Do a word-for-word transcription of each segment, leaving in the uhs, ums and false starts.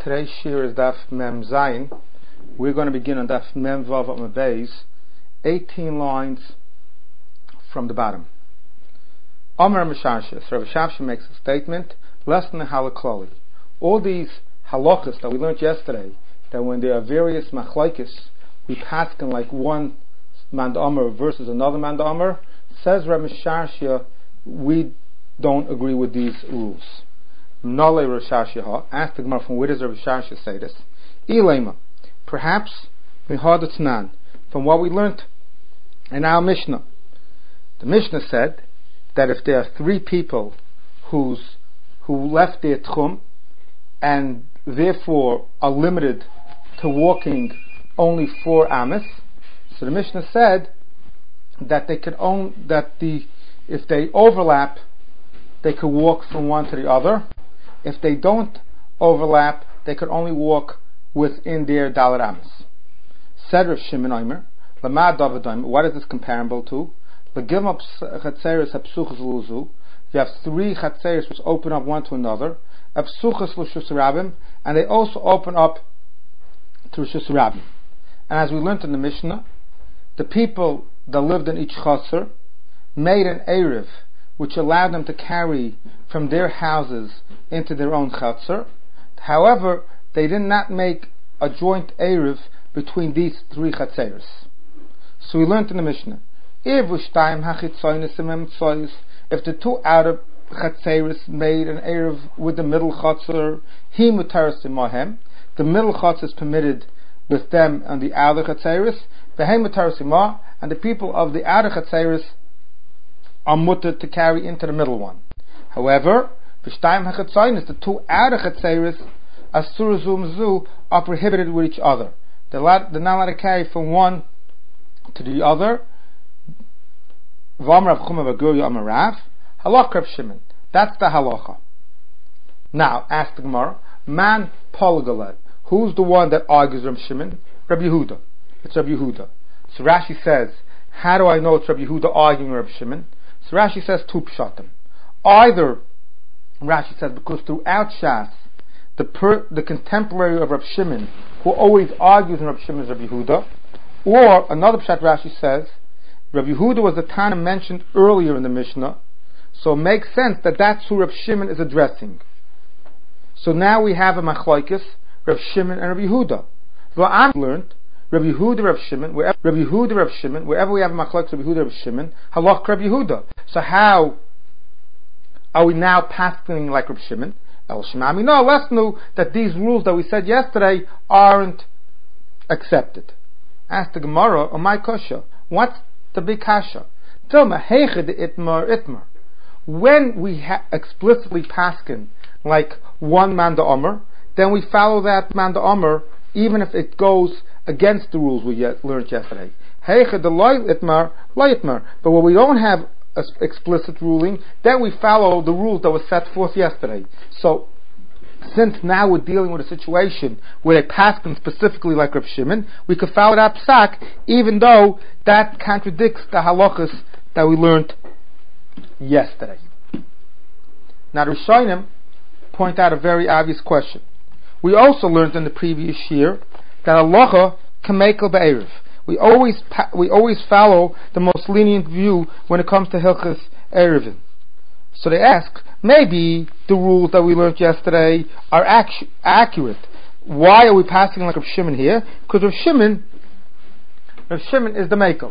Today's shir is Daf Mem Zayin. We're going to begin on Daf Mem Vav Amud Beis, eighteen lines from the bottom. Omer Misharsha, so Rav Shamsha makes a statement, less than a halaklali. All these halachas that we learned yesterday, that when there are various machlokes, we paskin like one manda omer versus another manda omer, says Rav Misharsha, we don't agree with these rules. Nole Rav Shashia, ask the Gemara, from where does Rav Shashia say this? Ilema, perhaps mihadatnan, from what we learned in our Mishnah. The Mishnah said that if there are three people who's who left their tchum and therefore are limited to walking only four amas, so the Mishnah said that they could own that the if they overlap, they could walk from one to the other. If they don't overlap, they could only walk within their dalet amas. Said Rav Shimon Omer, Lama David Omer, what is this comparable to? L'gilma chatzeres hapsuchas luzu. You have three chatzeres which open up one to another. Apsuchas l'shus rabim, and they also open up to Rishus Rabim. And as we learned in the Mishnah, the people that lived in each chaser made an erev which allowed them to carry from their houses into their own chaser. However, they did not make a joint erev between these three chatzeres. So we learned in the Mishnah, if the two outer chatzeres made an erev with the middle chaser, he mutaras imahem, the middle chaser is permitted with them and the outer chatzeres, v'hem mutaras imah, and the people of the outer chatzeres are mutter to carry into the middle one. However, v'shtayim hachatzoynis, the two outer chatzeres, asur zum zu, are prohibited with each other. They're, allowed, they're not allowed to carry from one to the other. V'amar Rav Chuma v'gur Yom Rav, halach Rav Shimon. That's the halacha. Now, ask the Gemara, man polygalad, who's the one that argues Rav Shimon? Rabbi Yehuda. It's Rabbi Yehuda. So Rashi says, how do I know it's Rabbi Yehuda arguing Rav Shimon? So Rashi says two pshatim. Either, Rashi says, because throughout Shas, the per, the contemporary of Rav Shimon, who always argues in Rav Shimon, is Rabbi Yehuda, or another pshat Rashi says, Rabbi Yehuda was the Tana mentioned earlier in the Mishnah, so it makes sense that that's who Rav Shimon is addressing. So now we have a machlokes, Rav Shimon and Rabbi Yehuda. Well, I've learned Rabbi Yehuda, Rav Shimon, wherever Rabbi Yehuda, Rav Shimon, wherever we have a machlokes, Rabbi Yehuda, Rav Shimon, halach Rabbi Yehuda. So how are we now passing like Rav Shimon? El Shemami. No, let's know that these rules that we said yesterday aren't accepted. Ask the Gemara, or my kasha, what's the big kasha? Tell me, heiche de itmar itmar. When we ha- explicitly paskin like one manda omer, then we follow that manda omer, even if it goes against the rules we yet learned yesterday. Heiche de loy itmar, loy itmar. But when we don't have an explicit ruling, then we follow the rules that were set forth yesterday. So, since now we're dealing with a situation where they paskin specifically like Rav Shimon, we could follow that psak, even though that contradicts the halachas that we learned yesterday. Now the Rishonim point out a very obvious question. We also learned in the previous year that halacha kamekel be'erev. We always we always follow the most lenient view when it comes to hilchas erevin. So they ask, maybe the rules that we learned yesterday are actu- accurate. Why are we passing like Rav Shimon here? Because Rav Shimon, Rav Shimon is the mekel.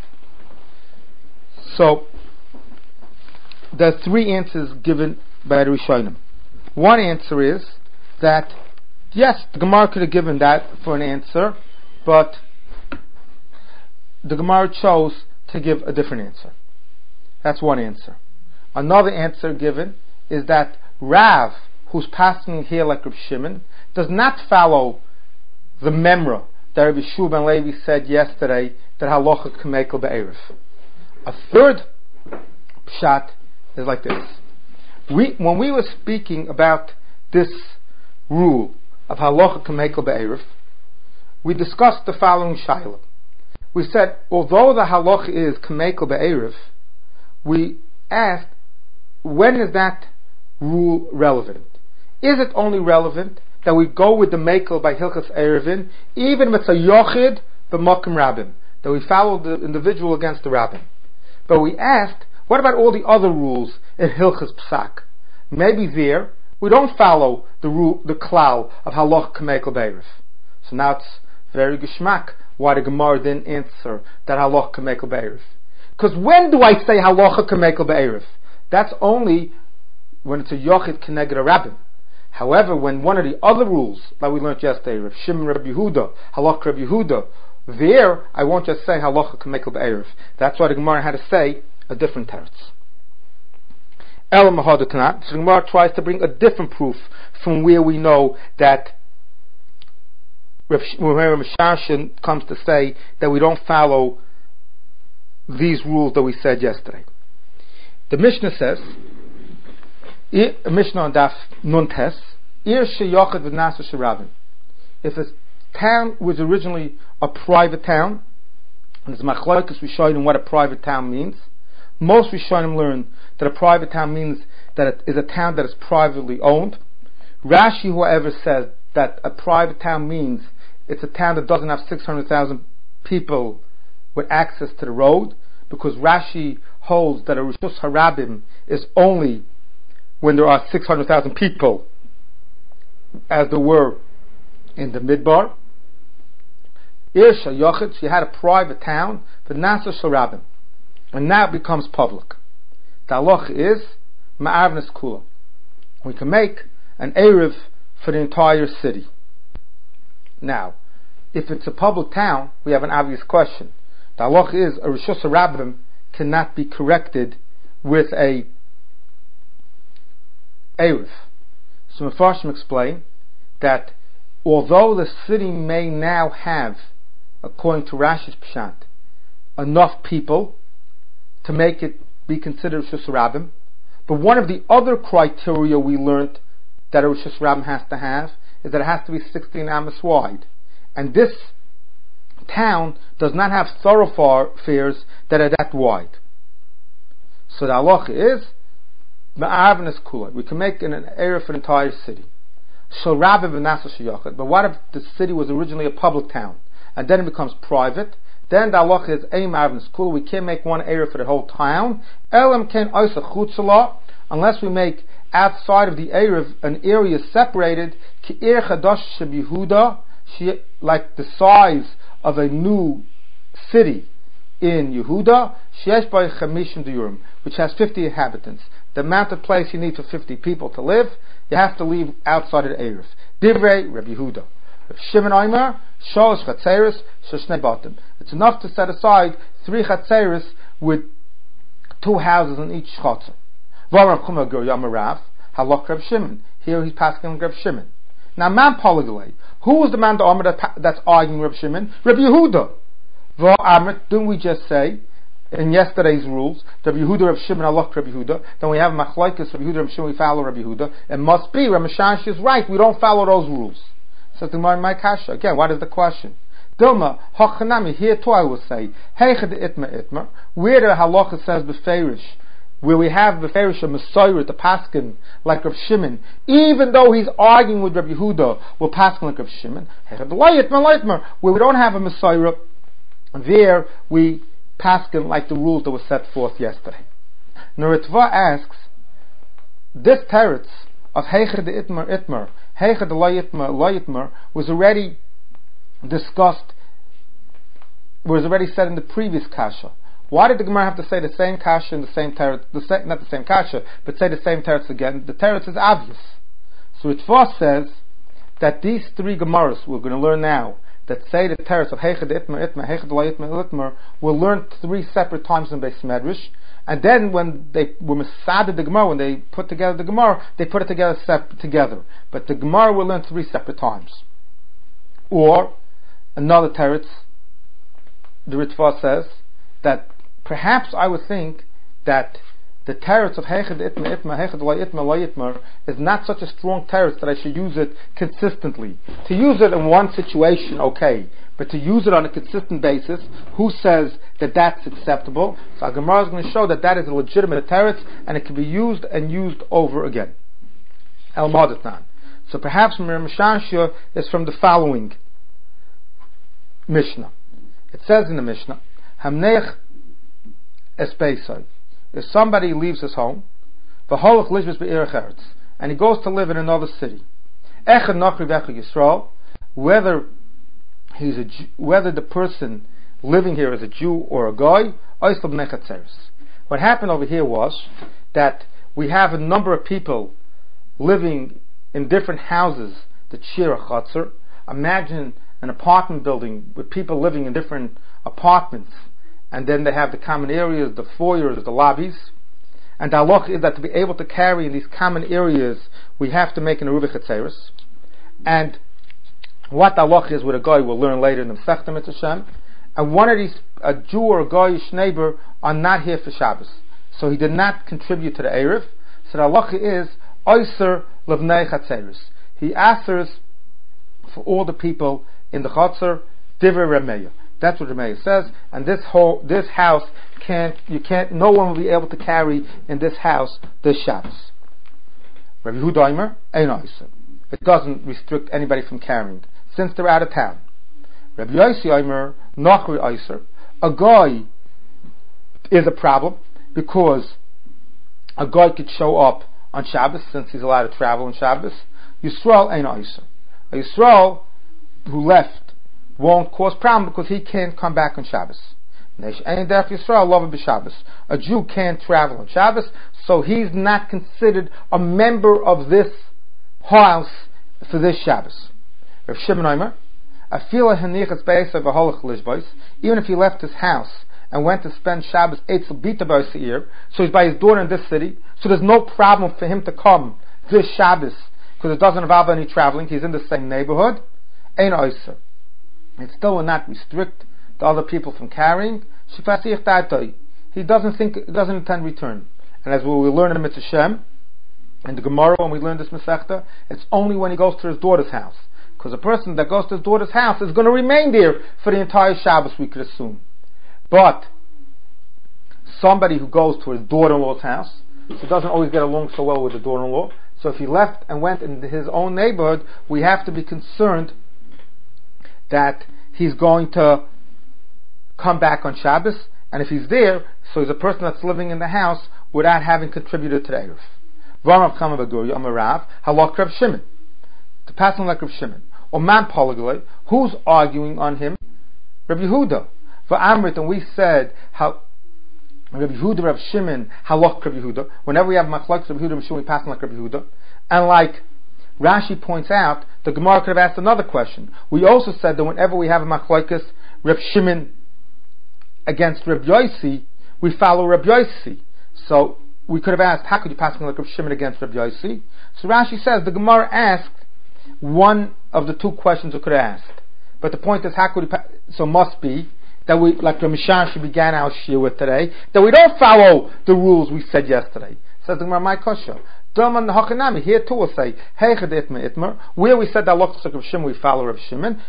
So there are three answers given by the Rishonim. One answer is that yes, the Gemara could have given that for an answer, but the Gemara chose to give a different answer. That's one answer. Another answer given is that Rav, who's passing here like Rav Shimon, does not follow the memra that Rabbi Shua ben Levi said yesterday that halacha kamekel be'erev. A third pshat is like this. We, when we were speaking about this rule of halacha kamekel be'erev, we discussed the following shaila. We said, although the halacha is kamekel be'erev, we asked, when is that rule relevant? Is it only relevant that we go with the Mekel by Hilchas Erevin, even if it's a Yochid b'Mokim Rabbim, that we follow the individual against the Rabbim. But we asked, what about all the other rules in Hilchas Psak? Maybe there we don't follow the rule, the klal of Halach K'Mekel Be'erev. So now it's very geschmack why the Gemara didn't answer that Halach K'Mekel Be'erev. Because when do I say Halacha K'Mekel Be'erev? That's only when it's a Yochid K'neged a Rabbim. However, when one of the other rules, like we learned yesterday, Rav Shimon Rav Yehuda, Halach Rav Yehuda, there I won't just say Halacha K'Mekel Be'erev. That's why the Gemara had to say a different teretz. El Mahadatana. So the Gemara tries to bring a different proof from where we know that Rav Shimon comes to say that we don't follow these rules that we said yesterday. The Mishnah says, Mishnah on Daf Nun Tes, Ir Sheyochad V'Nasa Sherabim. If a town was originally a private town, and there's machlokes Rishonim what a private town means, most Rishonim learn that a private town means that it is a town that is privately owned. Rashi, however, says that a private town means it's a town that doesn't have six hundred thousand people with access to the road, because Rashi holds that a Rishus Harabim is only when there are six hundred thousand people, as there were in the Midbar. Irsha Yochid, she had a private town, the Nasa Sharabim, and now it becomes public. The halach is Ma'avnes Kula. We can make an Erev for the entire city. Now, if it's a public town, we have an obvious question. The halach is a Rishus Harabim cannot be corrected with a Erev. So Mefarshim explain that although the city may now have, according to Rashi's Pshat, enough people to make it be considered Rishus Harabim, but one of the other criteria we learned that a Rishus Harabim has to have is that it has to be sixteen amos wide. And this town does not have thoroughfares that are that wide. So the halacha is Ma'avnes Kula. We can make an area for the entire city. So Rabbi V'Nasa Sheyachad. But what if the city was originally a public town and then it becomes private? Then the halacha is Ein Ma'avnes Kula. We can't make one area for the whole town. Elam Ken Oisa Chutzala, unless we make outside of the area an area separated Ki'ir Chadash Shebihuda, like the size of a new city in Yehuda, Sheyesh By Chamishim Diyurim, which has fifty inhabitants. The amount of place you need for fifty people to live, you have to leave outside of the Erev. Divrei Rabbi Yehuda. Shimon Omer, Shalosh Chatzeres, Shoshnei Batim. It's enough to set aside three Chatzeres with two houses in each Chatzer. Varam Chumah Gur Yamarav, Halach Reb Shimon. Here he's passing Reb Shimon. Now, man Polygalei. Who was the man the Omer that, that's arguing Reb Shimon? Rabbi Yehuda. V'Amrit, didn't we just say in yesterday's rules, Rabbi Yehuda, Rabbi Shimon, Allah, Rabbi Yehuda, then we have Machlokes, Rabbi Yehuda, Rabbi Shimon, we follow Rabbi Yehuda. It must be, Rabbi Shash is right, we don't follow those rules. So the Gemara in my kasha, again, what is the question? Dilma, Hachanami, here too I will say, Heichad Itma Itma, where the halacha says Beferish, where we have Beferish a Messiah, the Paskin, like Rabbi Shimon, even though he's arguing with Rabbi Yehuda, we'll Paskin like Rabbi Shimon, Heichad Itma Itma, where we don't have a Messiah, there we Paskin like the rules that were set forth yesterday. Neritva asks, this teretz of Heichad Itmar Itmar, Heichad Itmar Itmar, was already discussed, was already said in the previous kasha. Why did the Gemara have to say the same kasha in the same teretz, the same, not the same kasha, but say the same teretz again? The teretz is obvious. So Ritva says that these three Gemaras we're going to learn now, that say the teretz of Heichad Itmar Itmar, Heichad Itmar Itmar, were learned three separate times in Beis Medrash, and then when they were misaded the Gemara, when they put together the Gemara, they put it together separate together. But the Gemara were learned three separate times. Or another teretz, the Ritva says that perhaps I would think that the teretz of Heichad Itmar Itmar, Heichad Itmar Itmar is not such a strong teretz that I should use it consistently. To use it in one situation, okay, but to use it on a consistent basis, who says that that's acceptable? So our Gemara is going to show that that is a legitimate teretz and it can be used and used over again. El Madatan. So perhaps Mir Mishanshia is from the following Mishnah. It says in the Mishnah, Hamneich Espeisai. If somebody leaves his home, V'holach Lishbis Be'erech Eretz, and he goes to live in another city, Echad Nachri V'echad Yisrael, whether he's a Jew, whether the person living here is a Jew or a Goy, Oislav Nechatzeres. What happened over here was that we have a number of people living in different houses, the Shira Chatzar. Imagine an apartment building with people living in different apartments, and then they have the common areas, the foyers, the lobbies. And the halach is that to be able to carry in these common areas, we have to make an Eruv Chetzeres. And what the halach is with a guy, we'll learn later in the Masechta Mitzvah Shem. And one of these, a Jew or a Goyish neighbor, are not here for Shabbos. So he did not contribute to the Erev. So the halach is, Oyser Levnei Chetzeres. He answers for all the people in the Chatzar, Divrei Remeya. That's what Remeya says. And this whole, this house can't, you can't, no one will be able to carry in this house this Shabbos. Rabbi Yehuda Omer, Ein Oyser. It doesn't restrict anybody from carrying, since they're out of town. Rabbi Yossi Omer, Nachri Oyser. A guy is a problem, because a guy could show up on Shabbos, since he's allowed to travel on Shabbos. Yisrael Ein Oyser. A Yisrael who left won't cause problem because he can't come back on Shabbos. A Jew can't travel on Shabbos, so he's not considered a member of this house for this Shabbos. Rav Shimon Omer, even if he left his house and went to spend Shabbos Eitzel Bita B'Seir, so he's by his daughter in this city, so there's no problem for him to come this Shabbos because it doesn't involve any traveling. He's in the same neighborhood. Ein Oyser. It still will not restrict the other people from carrying. He doesn't think, doesn't intend return. And as we will learn in Mitzvah Shem, in the Gemara when we learn this Masechta, it's only when he goes to his daughter's house. Because a person that goes to his daughter's house is going to remain there for the entire Shabbos, we could assume. But somebody who goes to his daughter-in-law's house, so doesn't always get along so well with the daughter-in-law, so if he left and went into his own neighborhood, we have to be concerned that he's going to come back on Shabbos, and if he's there, so he's a person that's living in the house without having contributed to the Erev. V'amar Chama Baguri, Amar Rav, Halak Rav Shimon. To pass on like Rav Shimon. Or man Polygoloi, who's arguing on him? Rabbi Yehuda. For Amrit, and we said, how Rabbi Yehuda, Rav Shimon, Halak Rabbi Yehuda. Whenever we have Machlokes Rabbi Yehuda, Rav Shimon, we pass on like Rabbi Yehuda. And like Rashi points out, the Gemara could have asked another question. We also said that whenever we have a machlokes Reb Shimon against Reb Yossi, we follow Reb Yossi. So we could have asked, how could you pass like Reb Shimon against Reb Yossi? So Rashi says the Gemara asked one of the two questions we could have asked. But the point is, how could you? Pa- so must be that we, like Reb Mishan began our shir with today, that we don't follow the rules we said yesterday. Says the Gemara, my kosher. Here too will say, where we said that Halachos of Shimon we follow Rav Shimon,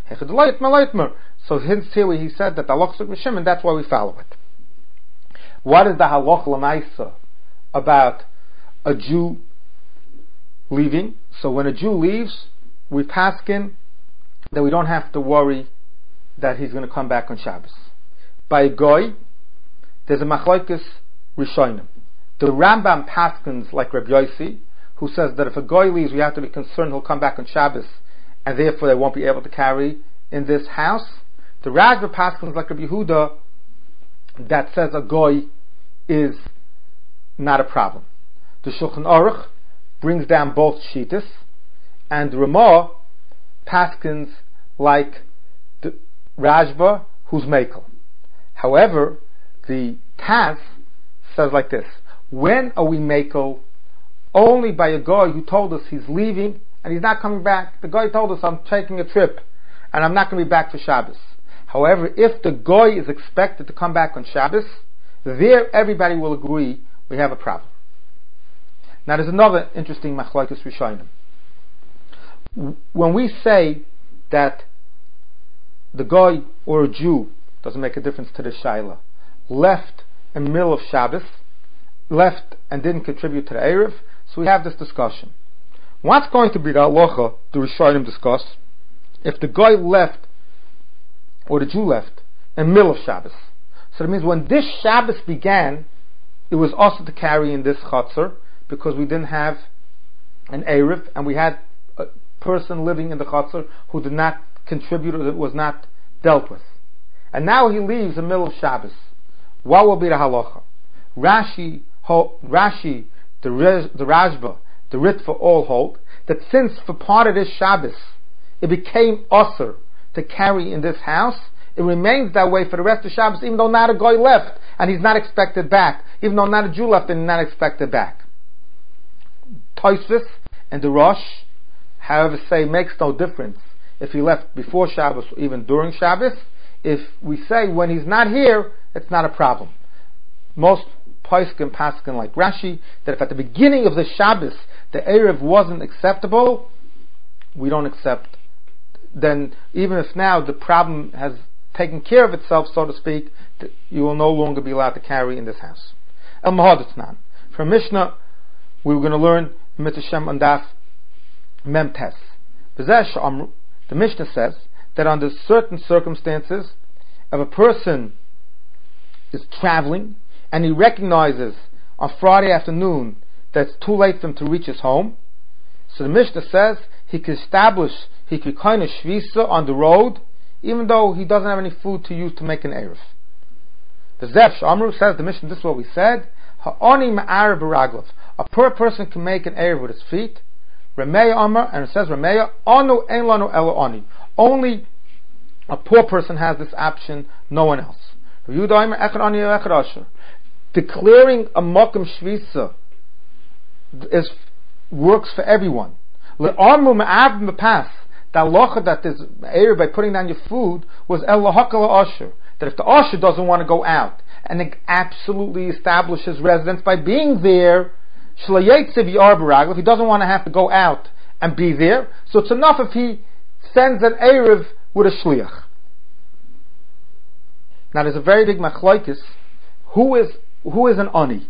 so hence here he said that the Halachos of Shimon, that's why we follow it. What is the Halach L'maisa about a Jew leaving? So when a Jew leaves, we paskin that we don't have to worry that he's going to come back on Shabbos. By a Goy, there's a Machlokes Rishonim. The Rambam paskins like Reb Yossi, who says that if a Goy leaves, we have to be concerned he'll come back on Shabbos, and therefore they won't be able to carry in this house. The Rajba paskins like Reb Yehuda, that says a Goy is not a problem. The Shulchan Aruch brings down both Shitas, and the Ramah paskins like the Rajba, who's Mekel. However, the Taz says like this: when are we makel? Only by a guy who told us he's leaving and he's not coming back. The guy told us, I'm taking a trip and I'm not going to be back for Shabbos. However, if the guy is expected to come back on Shabbos, there everybody will agree we have a problem. Now there's another interesting machlokes rishonim. When we say that the guy or a Jew, doesn't make a difference to the Shaila, left in the middle of Shabbos, left and didn't contribute to the Erev, so we have this discussion. What's going to be the halacha the Rishonim discuss if the guy left, or the Jew left, in the middle of Shabbos? So that means when this Shabbos began, it was also to carry in this chutzner, because we didn't have an Erev, and we had a person living in the chutzner who did not contribute, or that was not dealt with. And now he leaves in the middle of Shabbos. What will be the halacha? Rashi, ho, Rashi, the, Rez, the Rashba, the Ritva all hold that since for part of this Shabbos it became usher to carry in this house, it remains that way for the rest of Shabbos, even though not a guy left and he's not expected back, even though not a Jew left and he's not expected back. Tosfos and the Rosh, however, say makes no difference if he left before Shabbos or even during Shabbos. If we say when he's not here, it's not a problem. Most Poskim Paskin like Rashi, that if at the beginning of the Shabbos the Erev wasn't acceptable, we don't accept. Then even if now the problem has taken care of itself, so to speak, you will no longer be allowed to carry in this house. El Mahaditsnan. From Mishnah, we were going to learn Mitzvah Shem on Daf Mem Tes. The Mishnah says that under certain circumstances, if a person is traveling and he recognizes on Friday afternoon that it's too late for him to reach his home, so the Mishnah says he can establish, he can kind of shvisa on the road, even though he doesn't have any food to use to make an erev. The Zef Amru says, the Mishnah, this is what we said, Ha'oni ma'arav b'raglav. A poor person can make an erev with his feet. Remeya Amar, and it says Remeya, Anu ein lanu elo ani. Only a poor person has this option, no one else. Declaring a Mokum Shvisa is works for everyone. The halacha that is aired by putting down your food was el lahakala usher, that if the usher doesn't want to go out and absolutely establish his residence by being there, if he doesn't want to have to go out and be there, so it's enough if he sends an erev with a shliach. Now there's a very big machlokes. Who is who is an ani?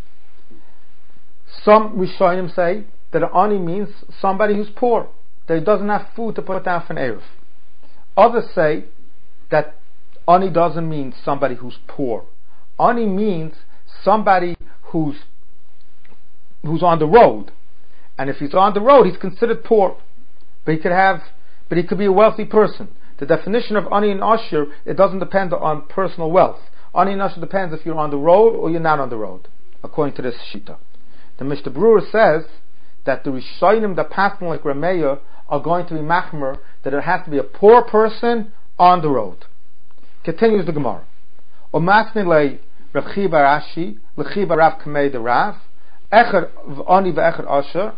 Some Rishonim say that an ani means somebody who's poor, that he doesn't have food to put down for an erev. Others say that ani doesn't mean somebody who's poor. Ani means somebody who's who's on the road, and if he's on the road, he's considered poor. But he could have, but he could be a wealthy person. The definition of ani and asher, it doesn't depend on personal wealth. Ani and asher depends if you're on the road or you're not on the road, according to this shita. The Mishnah Berurah says that the Rishonim that pass like Rameya are going to be machmer, that it has to be a poor person on the road. Continues the Gemara. Omasni le Rav Chiba Rashi, lechiba Rav Kamei de Rav, echad ani ve'echad asher.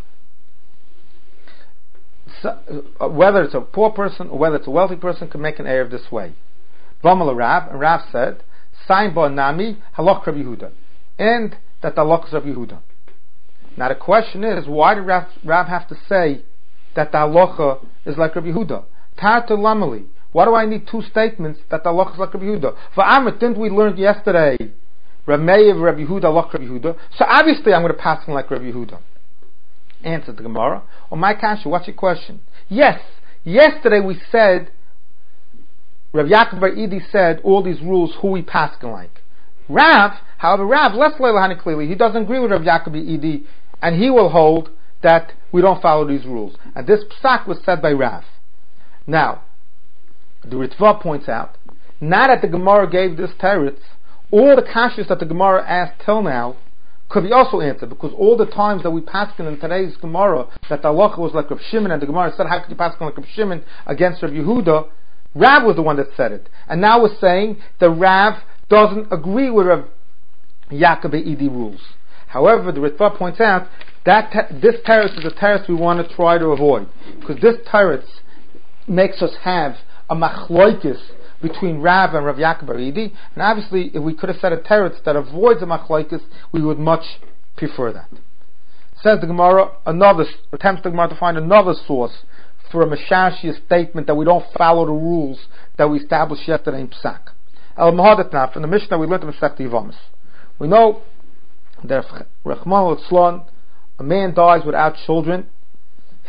So, uh, whether it's a poor person or whether it's a wealthy person can make an erev this way. Vamal Rav, and Rav said, Sain ba nami halach Rabbi Yehuda, and that the halach is Rabbi Yehuda. Now the question is, why did Rav, Rav have to say that the halacha is like Rabbi Yehuda? Tartu lamali. Why do I need two statements that the halacha is like Rabbi Yehuda? For Amit, didn't we learn yesterday Rameiv Rabbi Yehuda halach Rabbi Yehuda? So obviously I'm going to pass him like Rabbi Yehuda. Answered the Gemara. Oh my kasha, what's your question? Yes, yesterday we said, Rav Yaakov Bar Idi said all these rules who we paskin like. Rav, however, Rav, less leilahani clearly, he doesn't agree with Rav Yaakov Bar Idi, and he will hold that we don't follow these rules. And this psak was said by Rav. Now, the Ritva points out, not that the Gemara gave this teretz, all the kashas that the Gemara asked till now could be also answered, because all the times that we paskin in today's Gemara that the halacha was like Rav Shimon, and the Gemara said, how could you paskin like Rav Shimon against Rav Yehuda? Rav was the one that said it. And now we're saying the Rav doesn't agree with Rav Yaakov Edi rules. However, the Ritva points out that te- this teretz is a teretz we want to try to avoid, because this teretz makes us have a machloikis between Rav and Rav Yaakov Bar Idi, and obviously if we could have said a teretz that avoids a machlokes, we would much prefer that. Says the Gemara, another attempts the Gemara to find another source for a Meshashia statement that we don't follow the rules that we established yesterday in Psak. El Mahadatna, from the Mishnah we learned in Psak Yivamis. We know that Rachman al-Tzlon, a man dies without children,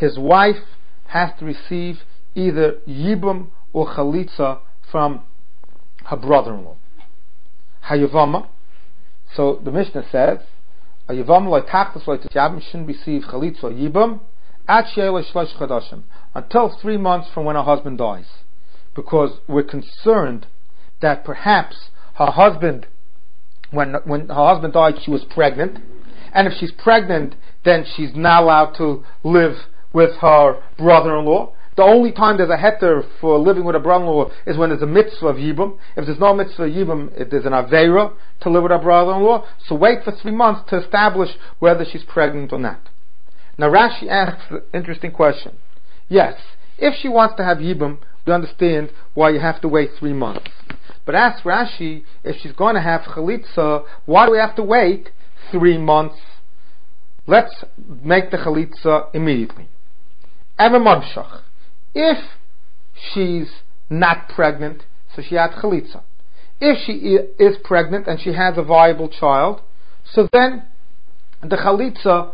his wife has to receive either Yibum or Chalitza from her brother-in-law. Hayavama. So the Mishnah says, a Yavam loy tachlis loy tishayabim shouldn't receive Chalitza or Yibum at she'eloi shlosh chadashim, until three months from when her husband dies. Because we're concerned that perhaps her husband, when when her husband died, she was pregnant, and if she's pregnant, then she's not allowed to live with her brother-in-law. The only time there's a heter for living with a brother-in-law is when there's a mitzvah of Yibum. If there's no mitzvah of Yibum, if there's an Aveira to live with her brother-in-law, so wait for three months to establish whether she's pregnant or not. Now Rashi asks an interesting question. Yes, if she wants to have Yibum, we understand why you have to wait three months. But ask Rashi, if she's going to have Chalitza, why do we have to wait three months? Let's make the Chalitza immediately. Evamamshach. If she's not pregnant, so she had Chalitza. If she is pregnant and she has a viable child, so then the Chalitza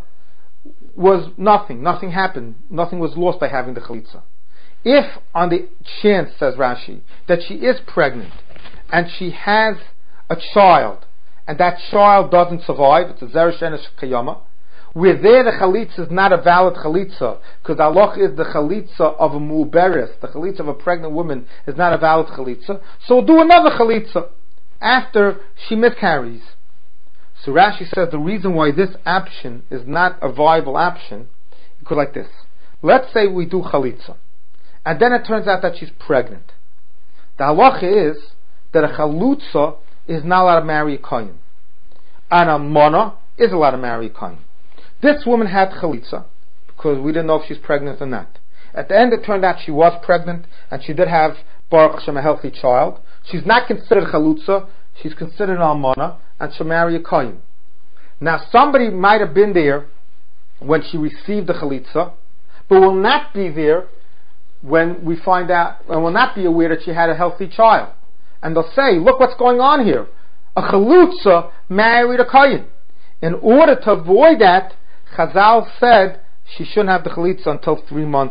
was nothing. Nothing happened. Nothing was lost by having the Chalitza. If, on the chance, says Rashi, that she is pregnant and she has a child, and that child doesn't survive, it's a Zeresh Enesh Kayama, where there the Chalitza is not a valid Chalitza, because Allah is the Chalitza of a Mu'beres, the Chalitza of a pregnant woman is not a valid Chalitza, so we'll do another Chalitza after she miscarries. So Rashi says the reason why this option is not a viable option, it goes like this. Let's say we do Chalitza, and then it turns out that she's pregnant. The halacha is that a Chalutza is not allowed to marry a Kohen, and a Mana is allowed to marry a Kohen. This woman had Chalitza, because we didn't know if she's pregnant or not. At the end it turned out she was pregnant, and she did have Baruch Hashem, a healthy child. She's not considered Chalutza, she's considered an Almana, and she'll marry a Kohen. Now somebody might have been there when she received the Chalitza, but will not be there when we find out, and will not be aware that she had a healthy child. And they'll say, look what's going on here. A Chalutza married a Kohen. In order to avoid that, Chazal said she shouldn't have the Chalitza until three months.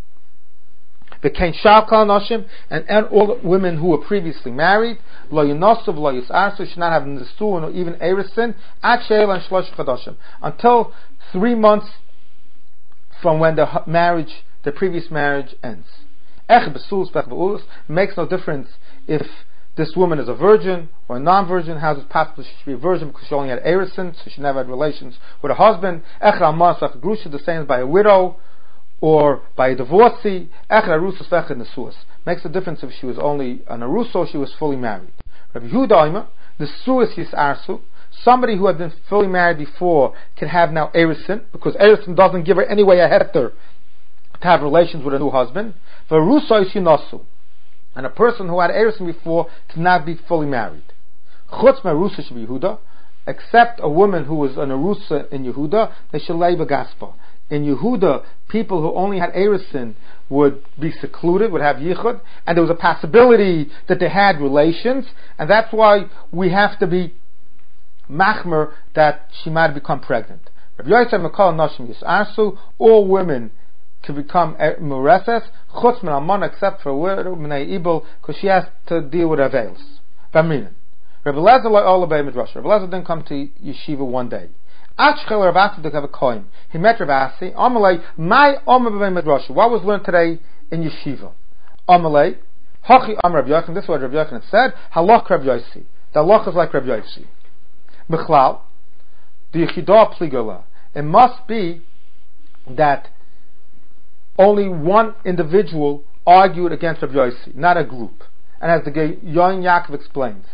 Became Shal Kal Nashim, and, and all women who were previously married, Lo Yinasuv, Lo Yisarsu, should not have Nesuin or even Erisin, At Sheil and Shlosh Chadashim, until three months from when the marriage, the previous marriage ends. Ech Besul, Spech Be'ulus, makes no difference if this woman is a virgin or a non-virgin. How is it possible she should be a virgin? Because she only had Erison, so she never had relations with her husband. Ech Ramah, Spech Grusha, the same as by a widow or by a divorcee. Ech Arusa, Spech Nesuas. Makes a difference if she was only an Arusa or she was fully married. Rabbi Yehuda, the Suis Yisarsu, somebody who had been fully married before can have now Erison, because Erison doesn't give her any way a heter to have relations with a new husband. Varusa is Yinasu. And a person who had Erison before cannot be fully married. Chutz Merusa should be Yehuda, except a woman who was an Arusa in Yehuda, they should lay Begaspa. In Yehuda, people who only had Erison would be secluded, would have Yichud, and there was a possibility that they had relations, and that's why we have to be machmer that she might have become pregnant. Rabbi Yosef Mekal Nashim Yisarsu, all women can become Mureses, Chutz min Almana, except for a widow, Minei Ibel, because she has to deal with Aveils. Baminin. Rabbi Lezer Loi Ola Bei Midrash. Rabbi Lezer didn't come to yeshiva one day. Achchel Rav Asi did have a coin. He met Rav Asi. Amalei, my Omer Bei Midrash. What was learned today in yeshiva? Amalei, Hachi Am Rabbi Yochanan. This is what Rabbi Yochanan said. Halach Rabbi Yossi. The halach is like Rabbi Yossi. Mechlal, the Yechidah Pligola. It must be that only one individual argued against Rabbi Yossi, not a group. And as the Yoin Yaakov explains,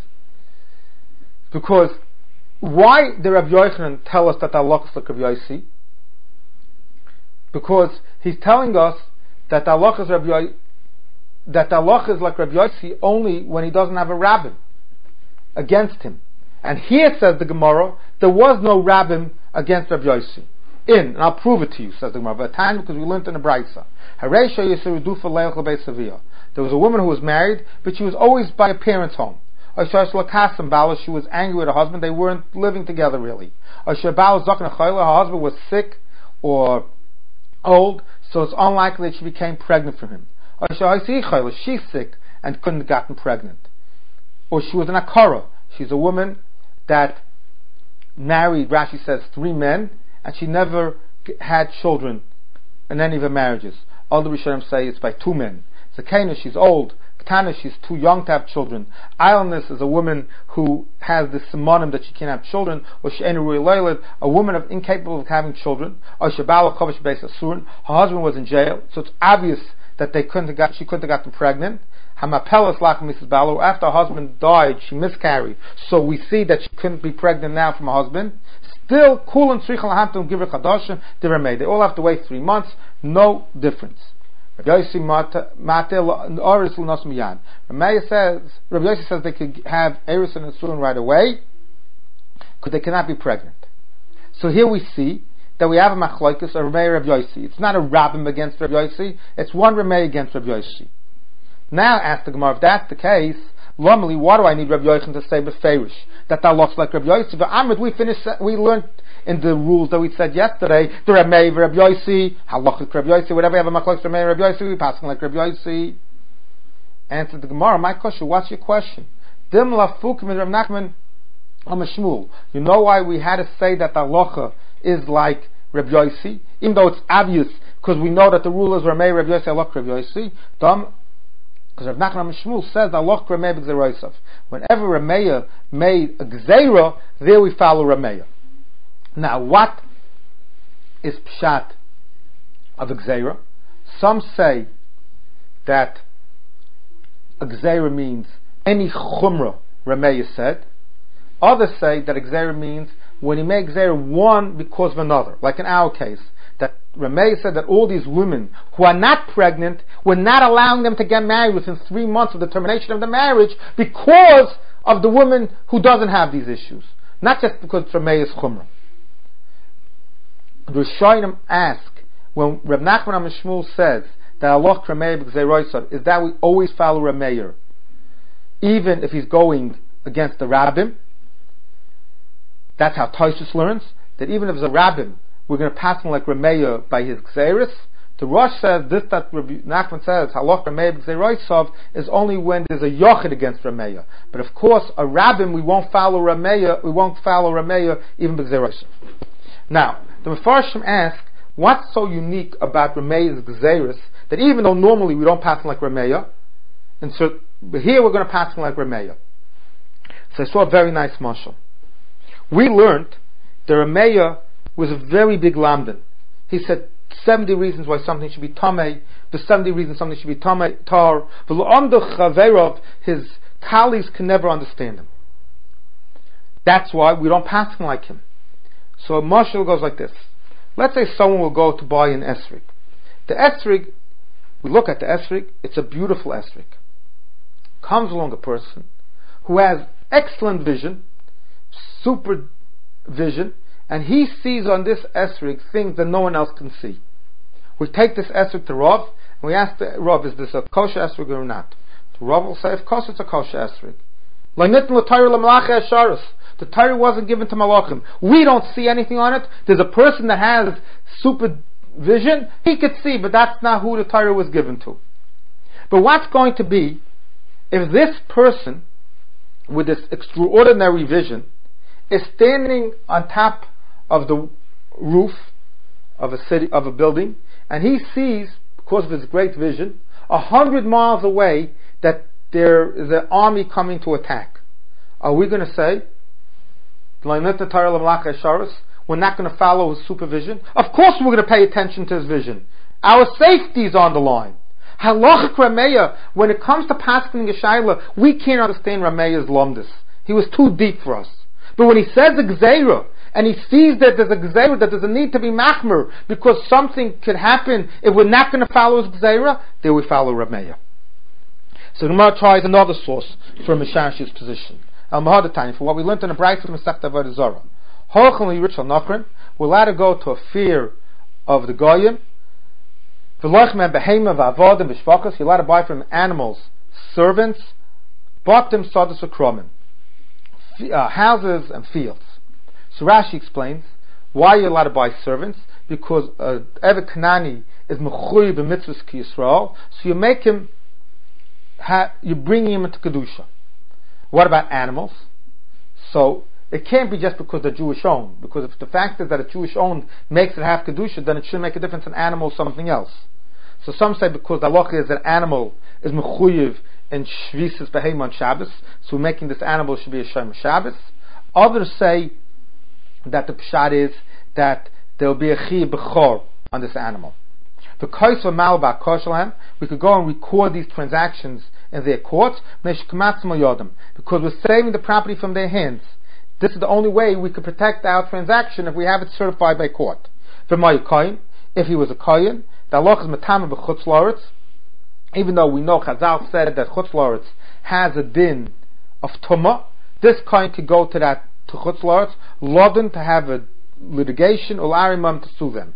because why did Rabbi Yochanan tell us that the halach is like Rabbi Yossi? Because he's telling us that the halach is Rabbi that the halach is like Rabbi Yossi only when he doesn't have a rabbin against him. And here says the Gemara, there was no rabbin against Rabbi Yossi. In, and I'll prove it to you, says the Gemara, because we learned in the Braisa. There was a woman who was married, but she was always by a parent's home. She was angry with her husband, they weren't living together really. Her husband was sick or old, so it's unlikely that she became pregnant from him. Or she's sick and couldn't have gotten pregnant. Or she was an akara. She's a woman that married, Rashi says, three men, and she never had children in any of her marriages. All the Rishonim say it's by two men. Zakena, she's old. Ketana, she's too young to have children. Idleness is a woman who has this simonim that she can't have children. Or she a woman of incapable of having children. Or shabala chovish beis asurin. Her husband was in jail, so it's obvious that they couldn't have got, she couldn't have gotten pregnant. Hamapelas lach Missus Balo. After her husband died, she miscarried. So we see that she couldn't be pregnant now from her husband. Still, kulan tzricha lahantum give her chadashim divrei. They all have to wait three months. No difference. Rabbi Yossi says, Rabbi Yossi says they could have Eris and Asurin right away because they cannot be pregnant. So here we see that we have a machlokes, a Ramei Rabbi Yossi. It's not a rabbim against Rabbi Yossi, it's one Ramei against Rabbi Yossi. Now ask the Gemara, if that's the case, normally, why do I need Rabbi Yossi to say beferish that that looks like Rabbi Yossi? But Amrit, we finished, we learned in the rules that we said yesterday, the Ramei Rabbi Yossi, halachic Rabbi Yossi, whatever you have a machlokes Ramei Rabbi Yossi, we passing like Rabbi Yossi. Answer the Gemara, my question, what's your question? Dim lafuk min Rav Nachman Amashmul. You know why we had to say that the halacha is like Rabbi Yossi, even though it's obvious, because we know that the rule is Ramei Rabbi Yossi, halachic Rabbi Yossi. Dom, because Rav Nachman Shmuel says halachic Ramei b'gzeirosav. Whenever Rameya made a gzeira, there we follow Rameya. Now, what is pshat of a gzeira? Some say that a gzeira means any chumrah Rameya said. Others say that a gzeira means when he made gzeira one because of another. Like in our case, that Rameya said that all these women who are not pregnant, we're not allowing them to get married within three months of the termination of the marriage because of the woman who doesn't have these issues. Not just because Rameya's chumrah. The Rishonim ask, when Reb Nachman Shmuel says that Allah Rameya b'gzeirosav, is that we always follow Rameya, even if he's going against the rabbim? That's how Tosfos learns, that even if it's a rabbim, we're going to pass him like Rameya by his gzeiris. The Rosh says this that Reb Nachman says Allah Rameya b'gzeirosav is only when there's a yochid against Rameya. But of course, a rabbim we won't follow Rameya, we won't follow Rameya even b'gzeirosav. Now, the Mefarshim ask, what's so unique about Rameya's Gzeiris that even though normally we don't pass him like Rameya, and so but here we're going to pass him like Rameya. So I saw a very nice mashal. We learned that Rameya was a very big lamdan. He said seventy reasons why something should be tamei, the seventy reasons something should be tamei, tar, but his colleagues can never understand him. That's why we don't pass him like him. So a mashal goes like this. Let's say someone will go to buy an esrig. The esrig, we look at the esrig, it's a beautiful esrig. Comes along a person who has excellent vision, super vision, and he sees on this esrig things that no one else can see. We take this esrig to Rav, and we ask the Rav, is this a kosher esrig or not? The Rav will say, of course it's a kosher esrig. The Torah wasn't given to Malachim. We don't see anything on it. There's a person that has super vision. He could see, but that's not who the Torah was given to. But what's going to be if this person with this extraordinary vision is standing on top of the roof of a city, of a building, and he sees, because of his great vision, a hundred miles away that there is an army coming to attack? Are we going to say, we're not going to follow his supervision? Of course we're going to pay attention to his vision. Our safety is on the line. Halachic Rameya, when it comes to passing Geshaila, we can't understand Rameya's lomdus. He was too deep for us. But when he says a gzeira, and he sees that there's a gzeira, that there's a need to be machmer, because something could happen if we're not going to follow his gzeira, then we follow Rameya. So the Gemara tries another source for Mishash's position. Al Mahadatain, for what we learned in the Brayta from Masechta Avodah Zarah. Hochel Ritual Nachrin, we're allowed to go to a fear of the Goyim. V'loch men behema v'avodim v'shvakas, you're allowed to buy from animals, servants, batim sodas v'kromim, houses and fields. So Rashi explains why you're allowed to buy servants, because uh, Eved Kanani is mechuyev b'mitzvahs ki Yisrael, so you make him, ha, you bring him into kedusha. What about animals? So it can't be just because they're Jewish owned, because if the fact is that a Jewish owned makes it have kedusha, then it shouldn't make a difference in animal or something else. So some say because the halacha is that animal is mechuyev in shvisis behema on Shabbos, so making this animal should be a shem Shabbos. Others say that the pshat is that there will be a chi b'chor on this animal. The kais of malba koshalhem, we could go and record these transactions in their courts, because we're saving the property from their hands. This is the only way we could protect our transaction if we have it certified by court. If he was a kohen, the halach is metame b'chutz la'aretz, even though we know Chazal said that chutz la'aretz has a din of tumah, this kohen could go to that to chutz la'aretz, lodin to have a litigation, or arimam to sue them.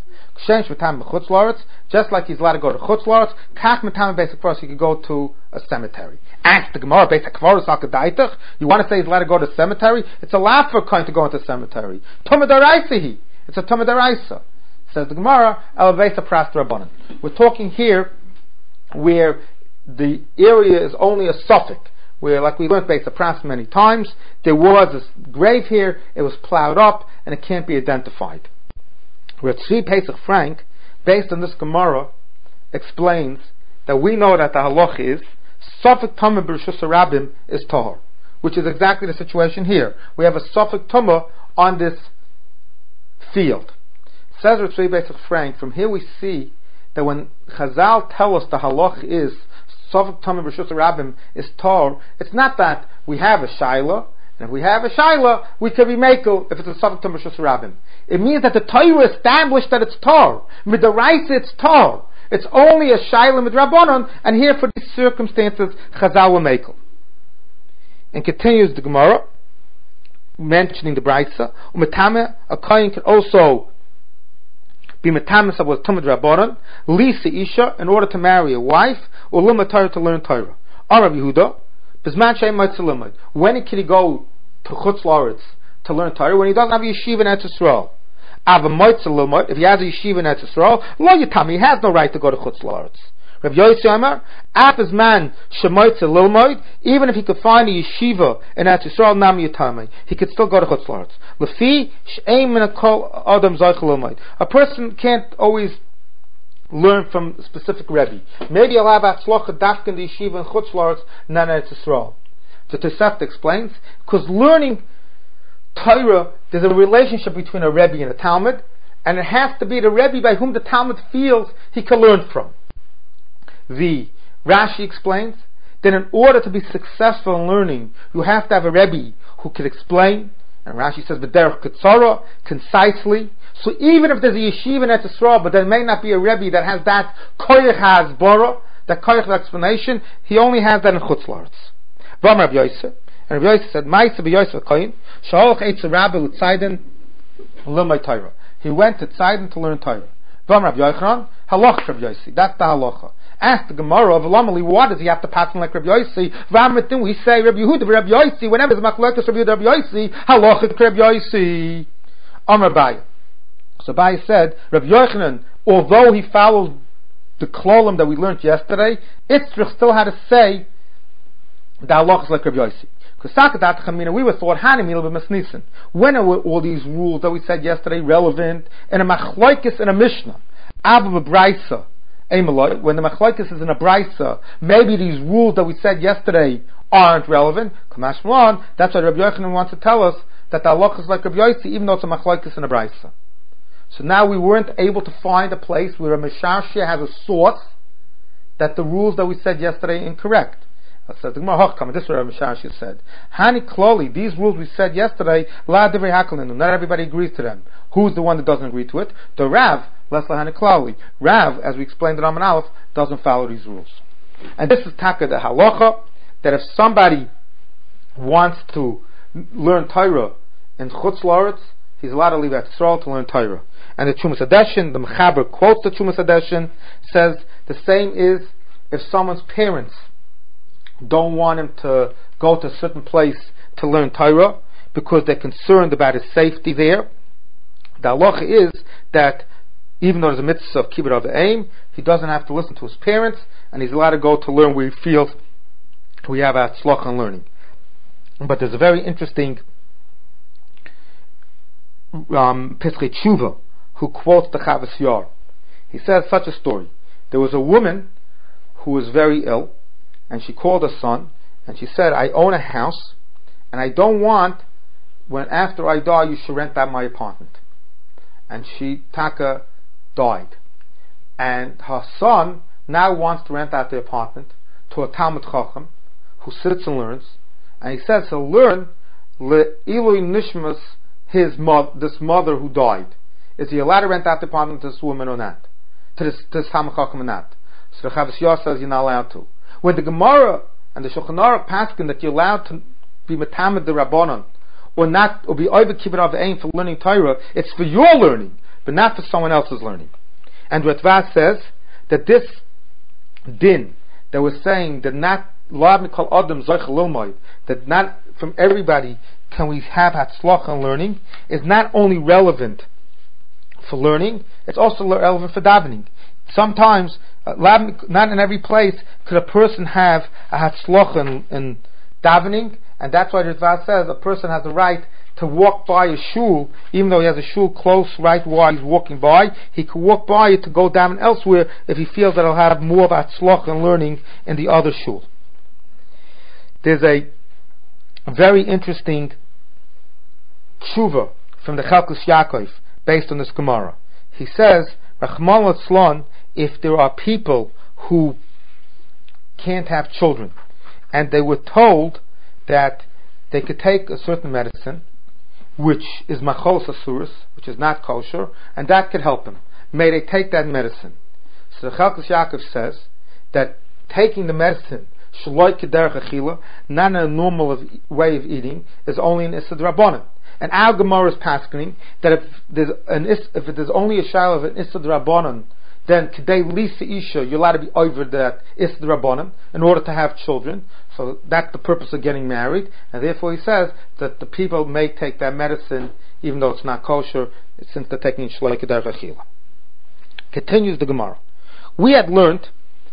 Just like he's allowed to go to chutz la'aretz, kach metame basic first he could go to a cemetery. Ask the Gemara, basic kvaros akadaitach. You want to say he's allowed to go to a cemetery? It's allowed for a kohen to go into a cemetery. Tumah daraisa he. It's a tumah daraisa. Says the Gemara, elevesa pras rabbanan. We're talking here where the area is only a suffix, where, like we learned based pras many times, there was a grave here, it was plowed up, and it can't be identified. Where Tzvi Pesach Frank, based on this Gemara, explains that we know that the halach is suffix tumah b'reshus harabim is tahor, which is exactly the situation here. We have a suffix tumah on this field. Says Tzvi Pesach Frank, from here we see that when Chazal tell us the halach is suffix tumah b'reshus harabim is tahor, it's not that we have a shaila, and if we have a shaila, we can be mekel if it's a suffix tumah b'reshus harabim. It means that the Torah established that it's tahor. Midaraisa it's tahor. It's only a shaila midrabanan, and here for these circumstances Chazal will mekel. And continues the Gemara, mentioning the Braisa, umetame, a kohen can also be metamis of what tumah drabanan, lisa isha, in order to marry a wife, or lima Torah to learn Torah. Arav Yehuda, bisman she'em mitzalimud. When can he go to chutz la'aretz to learn Torah? When he doesn't have a yeshiva in Eretz Yisrael. Ava mitzalimud, if he has a yeshiva in Eretz Yisrael, lo yitami, he has no right to go to chutz la'aretz. Rav Yossi Amar, af is man shemoitza lilmoid, even if he could find a yeshiva in Eretz Yisrael, nam yitami, he could still go to chutz la'aretz. Lefi she'ein min kol adam zoich lilmoid. A person can't always learn from a specific rebbe. Maybe he'll have atzlocha dafka in the yeshiva in chutz la'aretz, not in Eretz Yisrael. So Tosefta explains, because learning Torah, there's a relationship between a rebbe and a Talmud, and it has to be the rebbe by whom the Talmud feels he can learn from. The Rashi explains that in order to be successful in learning, you have to have a rebbe who can explain, and Rashi says b'derech ketzara, concisely. So even if there's a yeshiva in Eretz Yisrael, but there may not be a rebbe that has that koyach hasbara, that koyach explanation, he only has that in chutz la'aretz. Ram Rav Yosef, and Rav Yosef said, "Ma'aseh b'Yosef koyin, shalach eitz rabbi l'tzayden l'may Torah." He went to Tzayden to learn Torah. Ram Rav Yochanan, halach Rav Yosef. That's the halacha. Ask the Gemara of Elamali, why does he have to pass on like Rav Yosef? V'amitin, we say Rav Yehuda, Rav Yosef. Whenever there's machlokes Rav Yehuda, Rav Yosef, halacha Rav Yosef. Amar Abaye. So Abaye said, Rav Yochanan, although he follows the klolim that we learned yesterday, Itzrich still had to say the halacha is like Rav Yosef. We were thought when are all these rules that we said yesterday relevant? In a machlokes in a mishnah, Abba b'braisa, when the machlokes is in a braisa, maybe these rules that we said yesterday aren't relevant. That's why Rabbi Yochanan wants to tell us that the halacha is like Rabbi Yossi, even though it's a machlokes in a braisa. So now we weren't able to find a place where a Misharshia has a source that the rules that we said yesterday are incorrect. Says the Gemara, this is what Misharshia said. Hani kloli, these rules we said yesterday, la divrei hakalinu, not everybody agrees to them. Who's the one that doesn't agree to it? The Rav, less la hani kloli. Rav, as we explained in Aman Aleph, doesn't follow these rules. And this is taka the halacha, that if somebody wants to learn Torah in chutz la'aretz, he's allowed to leave Eretz Yisrael to learn Torah. And the Chumas Hadeshin, the Mechaber quotes the Chumas Hadeshin, says the same is if someone's parents don't want him to go to a certain place to learn Torah because they're concerned about his safety there. The halacha is that even though there's a mitzvah of kibbut of aim, he doesn't have to listen to his parents, and he's allowed to go to learn where he feels we have atzlocha in learning. But there's a very interesting um, Pesach Tshuva who quotes the Chavas Yar. He says such a story. There was a woman who was very ill, and she called her son, and she said, I own a house, and I don't want, when after I die, you should rent out my apartment. And she, Taka, died. And her son now wants to rent out the apartment to a Talmud Chacham, who sits and learns, and he says he'll learn Le'ilui Nishmas, his mother, this mother who died. Is he allowed to rent out the apartment to this woman or not? To this, to this Talmud Chacham or not? So the Chavas Yar says you're not allowed to. When the Gemara and the Shulchan Aruch paskin that you're allowed to be metamed the Rabbanon, or not, or be over kibbut of aim for learning Torah, it's for your learning, but not for someone else's learning. And Ratvaz says that this din that was saying that not Lav Mikol Adam Zoich Lilmoid, that not from everybody can we have Hatzlach on learning, is not only relevant for learning, it's also relevant for davening. Sometimes, uh, not in every place could a person have a Hatzlach in, in davening, and that's why the Ritva says a person has the right to walk by a shul, even though he has a shul close right while he's walking by, he can walk by it to go down elsewhere if he feels that he'll have more of Hatzlach and learning in the other shul. There's a very interesting tshuva from the Chalkus Yaakov based on this Gemara. He says, Rachmana litzlan, if there are people who can't have children, and they were told that they could take a certain medicine, which is macholos asuros, which is not kosher, and that could help them. May they take that medicine. So the Chalkus Yaakov says that taking the medicine, shaloi kederech achila, not in a normal of, way of eating, is only an Issa D'Rabbanan. And our Gemara is paskening that if there's an is, if it is only a shayla of an Issa D'Rabbanan, then Kedei Lisa Isha, you're allowed to be over that Issa D'Rabbanan in order to have children. So that's the purpose of getting married. And therefore he says that the people may take that medicine even though it's not kosher, since they're taking Shloi Kederech Achila. Continues the Gemara. We had learned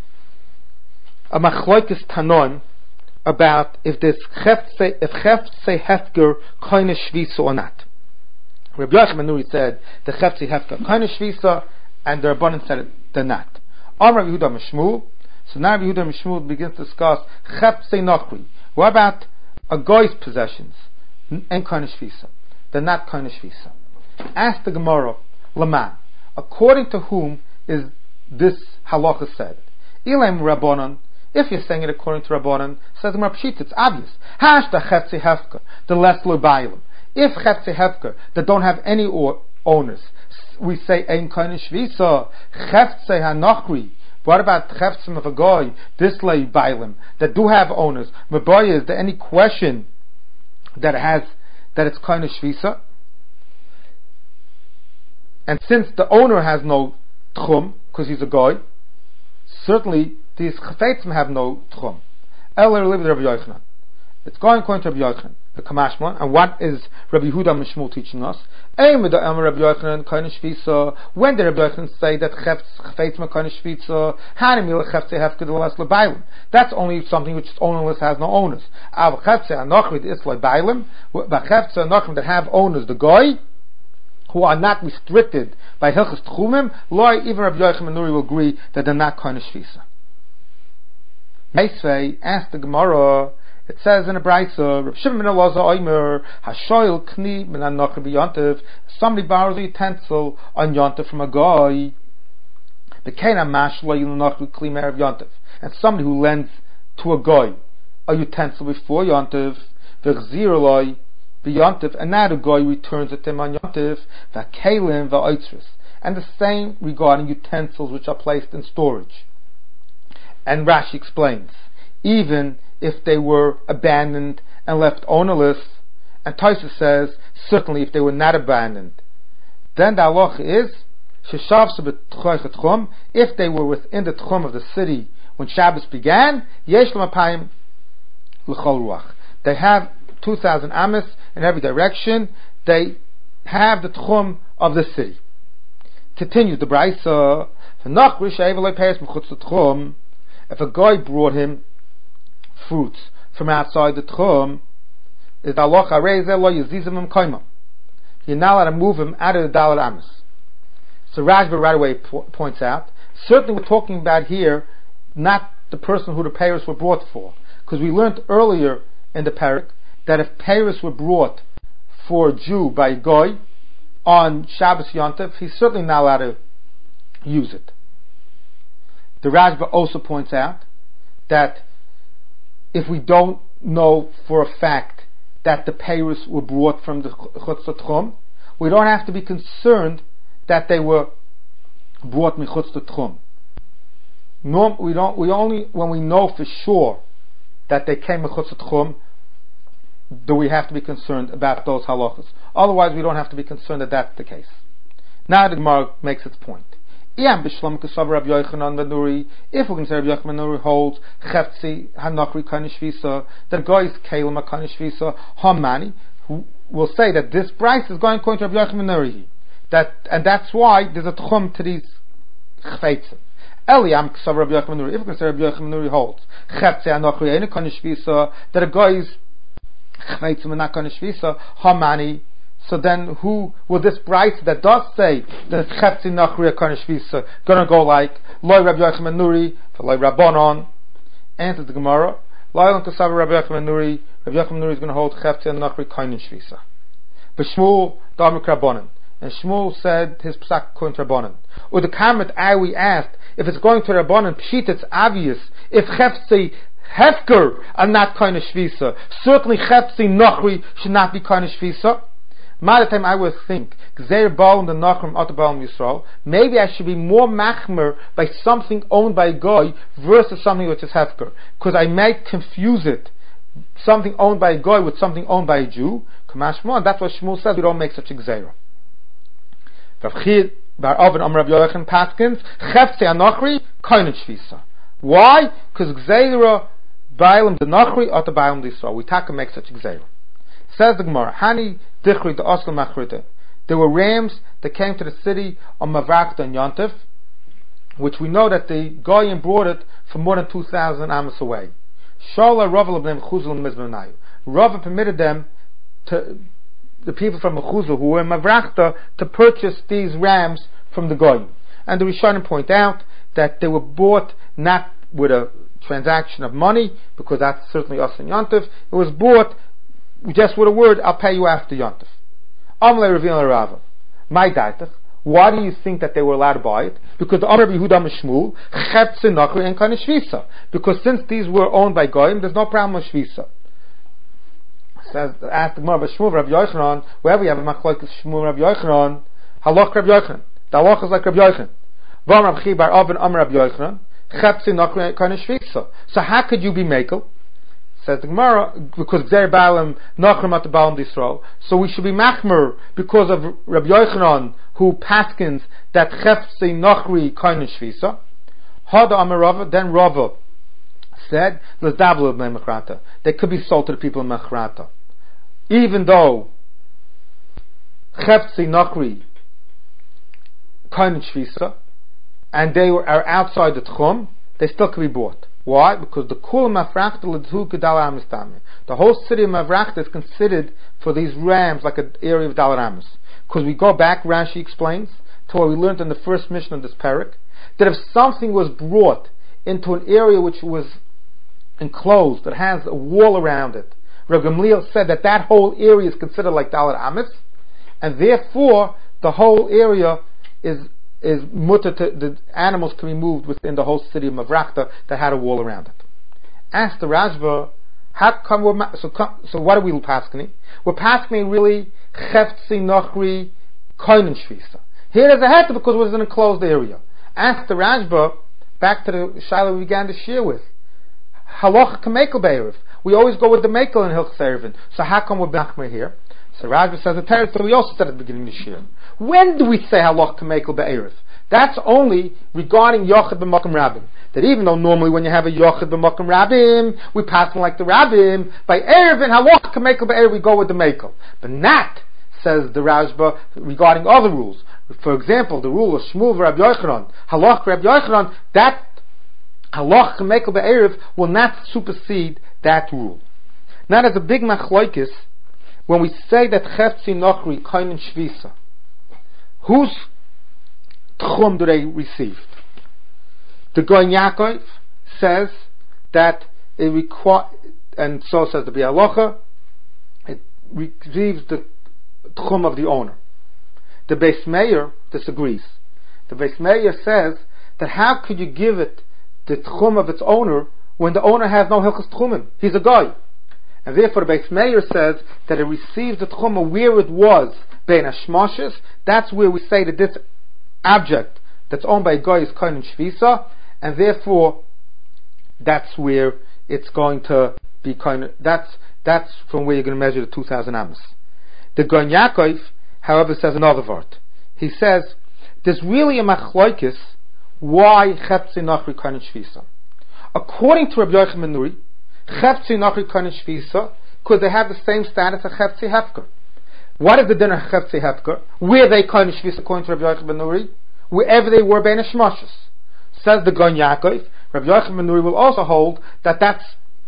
a Machloikis Tanon about if this Cheftze, if Cheftze Hefker Koine Shvisa or not. Rabbi Yochanan Nuri said the Cheftze Hefker Koine Shvisa, and the Rabbanan said they're not. Amar Rabbi Yehuda Mishmul. So now Rabbi Yehuda Mishmul begins to discuss Cheftze Nochri. What about a guy's possessions and Koine Shvisa? They're not Koine Shvisa. Ask the Gemara, Laman, according to whom is this halacha said? Ilam Rabbanan. If you're saying it according to Rabbanan, says Gemara Pshita, it's obvious. Hashta Cheftze Hefker, the less lobayim. If Cheftze Hefker that don't have any or, owners, we say Ein Koine Shvisa. Cheftze Hanochri. What about Cheftzim of a guy, this lobayim that do have owners? Maboya, is there any question that it has that it's Koine Shvisa? And since the owner has no tchum because he's a guy, certainly these chafetzim have no tchum. Eller live Rabbi Yochanan. It's going according to Rabbi Yochanan, the Kamashma. And what is Rabbi Yehuda Mishmul teaching us? When did Rabbi Yochanan say that chafetzim koine shvisa? Hanimil cheftzei hefker l'las l'baylim. That's only something which is ownerless, has no owners. Av cheftzei anochrid is l'baylim. But cheftzei anochrid that have owners, the guy, who are not restricted by Hilchas Tchumim, Loi, even Rabbi Yochanan Nuri will agree that they're not Koine Shvisa. Meisvei asked the Gemara, it says in a Braisa, Reb Shimon ben Elazar Oimer, Hashoil Kni min Anocher b'Yontev, somebody borrows a utensil on Yontev from a guy, B'keina mash lo yilnocher kli me'erev Yontev, and somebody who lends to a guy a utensil before Yontev, v'chzir loi, Yontif, and now the guy returns it to him on Yontif, v'kelim v'oitzris, and the same regarding utensils which are placed in storage. And Rashi explains, even if they were abandoned and left ownerless, and Taisa says, certainly if they were not abandoned, then the halacha is, if they were within the tchum of the city when Shabbos began, yesh l'mapayim l'chol ruach. They have two thousand amas in every direction. They have the tchum of the city. Continues the Brisa. If a guy brought him fruits from outside the Tchum, is the halacha reizel lo yizizim im koima. You're not allowed to move him out of the Dalet Amos. So Rashba right away po- points out, certainly we're talking about here not the person who the payers were brought for, because we learned earlier in the parak that if payers were brought for a Jew by a goy on Shabbos Yontif, he's certainly not allowed to use it. The Rashba also points out that if we don't know for a fact that the payers were brought from the Chutz Tchum, we don't have to be concerned that they were brought Michutz Tchum. No, we don't. We only when we know for sure that they came Michutz Tchum do we have to be concerned about those halachas. Otherwise, we don't have to be concerned that that's the case. Now the Gemara makes its point. If we can say Rabbi Yochanan Nuri holds Chetzi Hanachri Kanishvisa, that goes Kalim Kanishvisa Hamani, who will say that this price is going according to Rabbi Yochanan Nuri. That and that's why there's a tchum to these chfeitzim. Eliam Ksav Rabbi Yochanan Nuri. If we can say Rabbi Yochanan Nuri holds Chetzi Hanachri Ein Kanishvisa, that it goes chfeitzim and not Kanishvisa Hamani. So then, who will this price that does say that Chetzi Nachri Kanishvisa gonna go like Loi Rabbi Yochanan Nuri for Loi Rabbanon? Answers the Gemara. Loi Ksav Rabbi Yochanan Nuri. Rabbi Yochanan Nuri is going to hold Chetzi Nachri Kanishvisa. But Shmuel Damik Rabbanon. And Shmuel said his psak according to Rabbanon. Or the Kamet I we asked if it's going to Rabbanon, Pshit it's obvious. If Chetzi Hefker are not Kanishvisa, certainly Chetzi Nachri should not be Kanishvisa. By the time I would think, maybe I should be more machmer by something owned by a guy versus something which is hefker, because I might confuse it, something owned by a guy with something owned by a Jew. That's what Shmuel says. We don't make such a gzeira. Why? Because gzeira bailam the nachri or the bailam the Yisrael. We take and make such a gzeira. Says the Gemara, Hani Dichri the Oscar Machrita. There were rams that came to the city of Mavrakta and Yontif, which we know that the Goyim brought it from more than two thousand amos away. Shola Rava Lebnem Chuzul Mizmanayu. Rava permitted them to, the people from Mechuzul who were in Mavrakta, to purchase these rams from the Goyim. And the Rishonim point out that they were bought not with a transaction of money, because that's certainly us in Yontif. It was bought just with a word, I'll pay you after Yontif. Amle Ravina Rava. My daitach. Why do you think that they were allowed to buy it? Because the Amr Yehuda Mishmul, Chetzi Nachri and Kanishvisa. Because since these were owned by Goyim, there's no problem with Shvisa. Says, ask the Gemara, Shmuel Rabbi Yochanan, wherever you have a machlokes Shmuel Rabbi Yochanan, halach Rabbi Yochanan. The halach is like Rabbi Yochanan. Vam Rabbi Chibar Avin Amr Rabbi Yochanan, Chetzi Nachri and Kanishvisa. So how could you be makel? Says the Gemara, because Gzer Baalim Nachrim at the Baalim Disrael. So we should be machmer because of Rabbi Yochanan, who paskins that Chefzi Nachri Kain Shvisa. Hada Amar Rava, then Rava said, Let's dabble of Machrata. They could be sold to the people in Machrata. Even though Chefzi Nachri Kain Shvisa, and they were, are outside the Tchum, they still could be bought. Why? Because the Kul Mafrachta L'Dhu Kedal Amistami. The whole city of Mavrachta is considered for these rams like an area of Dalar Amos. Because we go back, Rashi explains, to what we learned in the first mission of this parak, that if something was brought into an area which was enclosed, that has a wall around it, Rav Gamliel said that that whole area is considered like Dalar Amos, and therefore the whole area is is mutter to, the animals can be moved within the whole city of Mavrachta that had a wall around it. Ask the Rashba, how come we're, so, so what are we paskening? We're paskening really Chefzi Nachri Koinen Shvisa. Here there's a heter because it was an enclosed area. Ask the Rashba, back to the Shiloh we began to share with. Halach Kamekel Be'erev. We always go with the Mekel in Hilch Serevin. So how come we're Bachmer here? So Rashba says the territory we also said at the beginning of the year. When do we say halach kamekel be'erev? That's only regarding yochid b'makom rabbim. That even though normally when you have a yochid b'makom rabbim, we pass them like the rabbim, by erev and halach kamekel be'erev we go with the mekel. But not says the Rashba, regarding other rules. For example, the rule of Shmuel Rabbi Yochanan, Halach Rabbi Yochanan, that Halach Mekel Be'erev will not supersede that rule. Now there's a big machlokes when we say that Chefzi Nochri Kainin Shvisa. Whose tchum do they receive? The Goin Yaakov says that it requires, and so says the Bialocha, it receives the tchum of the owner. The Beis Meir disagrees. The Beis Meir says that how could you give it the tchum of its owner when the owner has no hilchos tchumin? He's a guy. And therefore the Beis Meir says that it receives the tchum where it was bein hashmoshes. That's where we say that this object that's owned by a guy is kainin shvisa, and therefore that's where it's going to be kind of, that's that's from where you're going to measure the two thousand amos. The Goin Yaakov, however, says another word. He says there's really a machlokes why Chefzi Nachri Kainin Shvisa. According to Rabbi Yochanan ben Nuri, Chefzi Nachri Kainin Shvisa because they have the same status as Chefzi Hefker. What is the din of Chefzi Hefker? Where they Kainin Shvisa according to Rabbi Yochanan ben Nuri? Wherever they were bein hashmoshes. Says the Goin Yaakov, Rabbi Yochanan ben Nuri will also hold that that's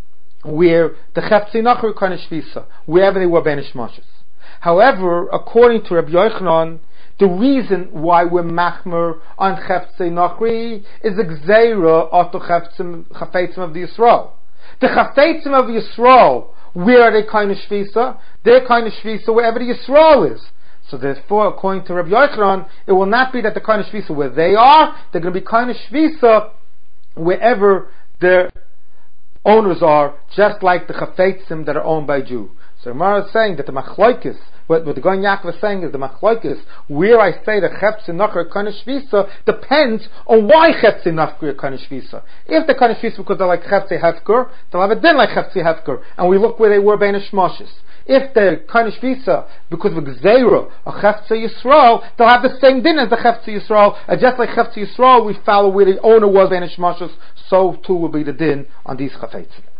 where the Chefzi Nachri Kainin Shvisa, wherever they were bein hashmoshes. However, according to Rabbi Yochanan, the reason why we're machmer on Chefzi Nachri is the Gzeira of the Chafetzim of the Yisrael. The Chafetzim of Yisrael, where are they kind of Shvisa? They're kind of Shvisa wherever the Yisrael is. So therefore, according to Rabbi Yochanan, it will not be that the kind of Shvisa where they are, they're going to be kind of Shvisa wherever their owners are, just like the Chafetzim that are owned by Jew. So Gemara is saying that the machlokes, what, what the Goin Yaakov is saying is the machlokes, where I say that Chefzi Nachri Kainin Shvisa depends on why Chefzi Nachri Kainin Shvisa. If they're Kainin Shvisa because they're like Chefzi Hefker, they'll have a din like Chefzi Hefker, and we look where they were bein hashmoshes. If they're Kainin Shvisa because of Gzeira or Chefzi Yisrael, they'll have the same din as the Chefzi Yisrael, and just like Chefzi Yisrael, we follow where the owner was bein hashmoshes, so too will be the din on these Chafetzim.